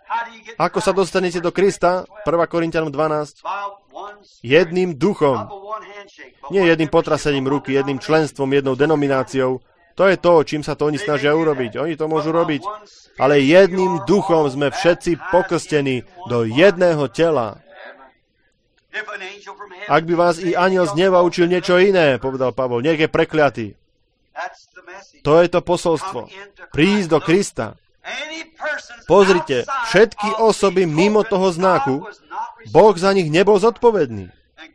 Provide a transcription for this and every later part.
Ako sa dostanete do Krista? 1. Korinťanom 12. Jedným duchom. Nie jedným potrasením ruky, jedným členstvom, jednou denomináciou. To je to, čím sa to oni snažia urobiť. Oni to môžu robiť. Ale jedným duchom sme všetci pokrstení do jedného tela. Ak by vás i anjel z neba učil niečo iné, povedal Pavol, nech je prekliatý. To je to posolstvo. Prísť do Krista. Pozrite, všetky osoby mimo toho znaku, Boh za nich nebol zodpovedný.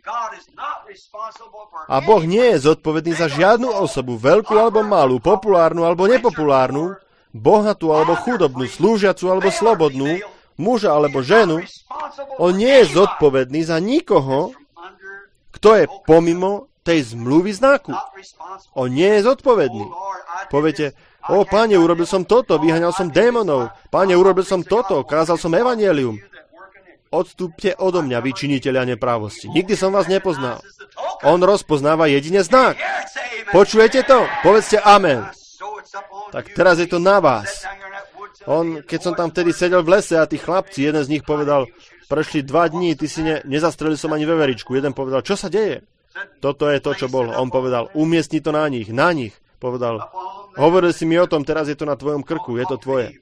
A Boh nie je zodpovedný za žiadnu osobu, veľkú alebo malú, populárnu alebo nepopulárnu, bohatú alebo chudobnú, slúžiacu alebo slobodnú, muža alebo ženu. On nie je zodpovedný za nikoho, kto je pomimo tej zmluvy znaku. On nie je zodpovedný. Poviete, Pane, urobil som toto, vyhaňal som démonov. Pane, urobil som toto, kázal som evanjelium. Odstúpte odo mňa, vy činitelia neprávosti. Nikdy som vás nepoznal. On rozpoznáva jedine znak. Počujete to? Povedzte amen. Tak teraz je to na vás. Keď som tam vtedy sedel v lese a tí chlapci, jeden z nich povedal, prešli 2 dní, ty si nezastrelil som ani veveričku. Jeden povedal, čo sa deje? Toto je to, čo bolo. On povedal, umiestni to na nich. Povedal, hovoril si mi o tom, teraz je to na tvojom krku, je to tvoje.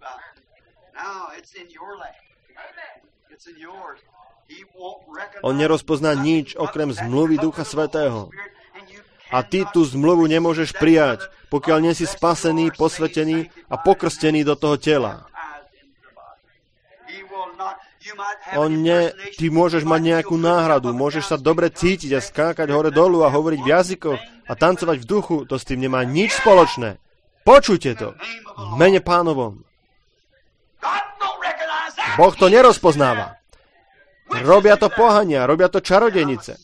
On nerozpozná nič okrem zmluvy Ducha Svätého. A ty tú zmluvu nemôžeš prijať, pokiaľ nie si spasený, posvetený a pokrstený do toho tela. Ty môžeš mať nejakú náhradu, môžeš sa dobre cítiť a skákať hore dolu a hovoriť v jazykoch a tancovať v duchu, to s tým nemá nič spoločné. Počujte to, v mene Pánovom. Boh to nerozpoznáva. Robia to pohania, robia to čarodejnice.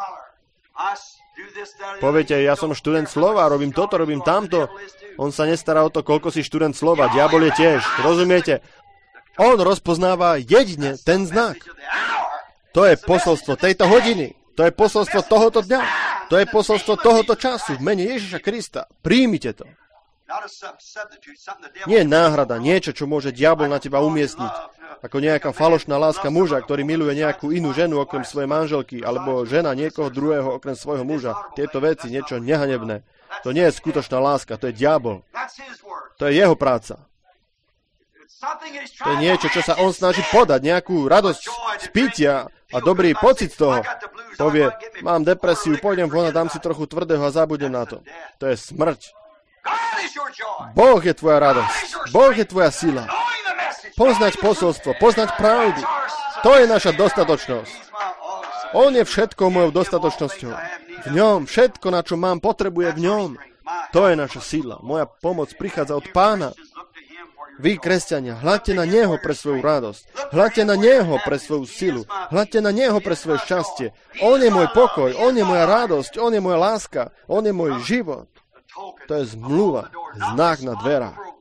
Poviete, ja som študent slova, robím toto, robím tamto. On sa nestará o to, koľko si študent slova, diabol je tiež, rozumiete? On rozpoznáva jedine ten znak. To je posolstvo tejto hodiny. To je posolstvo tohoto dňa. To je posolstvo tohoto času. V mene Ježiša Krista. Príjmite to. Nie je náhrada, niečo, čo môže diabol na teba umiestniť. Ako nejaká falošná láska muža, ktorý miluje nejakú inú ženu okrem svojej manželky, alebo žena niekoho druhého okrem svojho muža. Tieto veci, niečo nehanebné. To nie je skutočná láska, to je diabol. To je jeho práca. To je niečo, čo sa on snaží podať, nejakú radosť z pitia a dobrý pocit z toho. Povie, mám depresiu, pôjdem von a dám si trochu tvrdého a zabudem na to. To je smrť. Boh je tvoja radosť. Boh je tvoja sila. Poznať posolstvo, poznať pravdu. To je naša dostatočnosť. On je všetko mojou dostatočnosťou. V ňom, všetko, na čo mám, potrebuje v ňom. To je naša sila. Moja pomoc prichádza od Pána. Vy, kresťania, hľadte na Neho pre svoju radosť. Hľadte na Neho pre svoju silu. Hľadte na Neho pre svoje šťastie. On je môj pokoj, On je moja radosť, On je moja láska, On je môj život. To je zmluva, znak na dverách.